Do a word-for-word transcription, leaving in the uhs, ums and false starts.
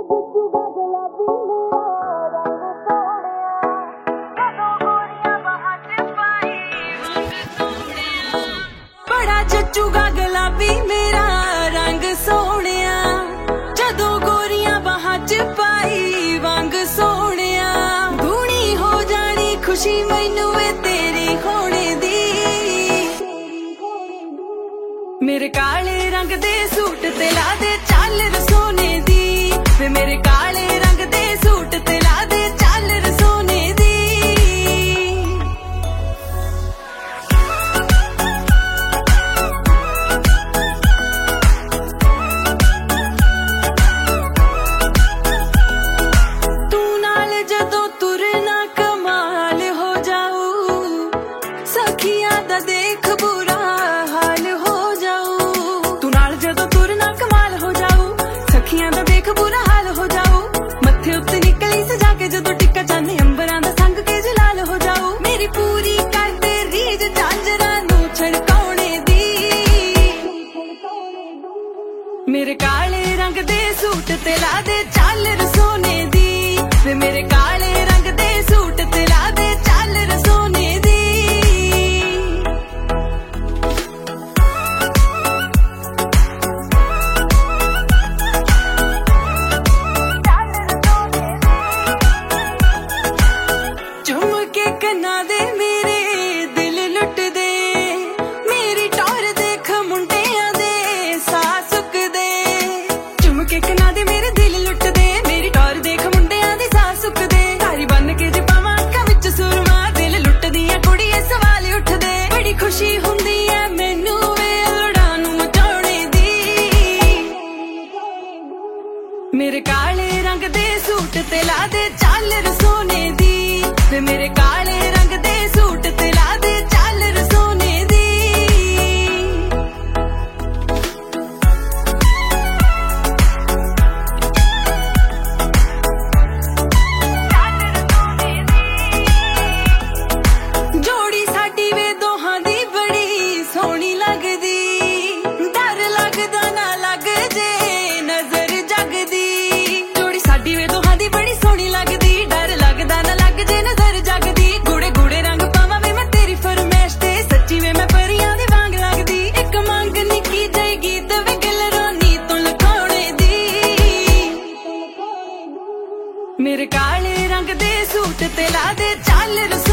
जचूगा गुलाबी मेरा रंग सोहणिया जदों गोरियां बाहां च पाई वंग सोहणिया धूनी हो जानी खुशी मैनू वे तेरी होने दी। मेरे काले रंग दे सूट ते ला दे झालर सोने दी वे मेरे काले रंग दे सूट ते ला दे झालर सोने दी। देख बुरा हाल हो जाऊ तू नाल जदों तुरना कमाल हो जाऊ सखियां दा देख बुरा हाल हो जाऊ मत्थे उत्ते निकली सजा के जदों टिक्का चांदे अंबरां दा संग के जलाल हो जाऊ। मेरी पूरी कर दे रीज झांजरां नूं छड़काउणे दी। मेरे काले रंग दे सूट ते ला दे झालर सोने दी वे मेरे काले रंग दे सूट ते ला दे झालर सोने दी। कन्ना दे मेरे दिल लुट दे मेरी टौर देख मुंडियां दे सा सुक दे झुमके कन्ना दे मेरे दिल लुट दे मेरी टौर देख मुंडियां दे सा सुक दे तारी बन के जे पावां अखां विच सुरमा दिल लुट दियां कुड़िए सवाल उठ दे बड़ी खुशी हुंदी ऐ मैनू वे लड़ां नूं मचाउणे दी। मेरे काले रंग दे सूट ते ला दे झालर सोने दी वे मेरे काले रंग दे सूट ते ला दे झालर सोने दी। जोड़ी साडी वे दोहां दी बड़ी सोहनी लगदी डर लगदा ना लग जे नजर जगदी। जोड़ी साडी वे दोहां दी बड़ी सोहनी लगदी डर लगदा ना लग जे नजर जगदी। गुड़े गुड़े रंग पावां वे मैं तेरी फरमैश ते सच्ची वे मैं परियां दे वांग लगदी। एक मंग निक्की जई गीत वे गलरानी तो लिखाउणे दी। मेरे काले रंग दे सूट ते ला दे झालर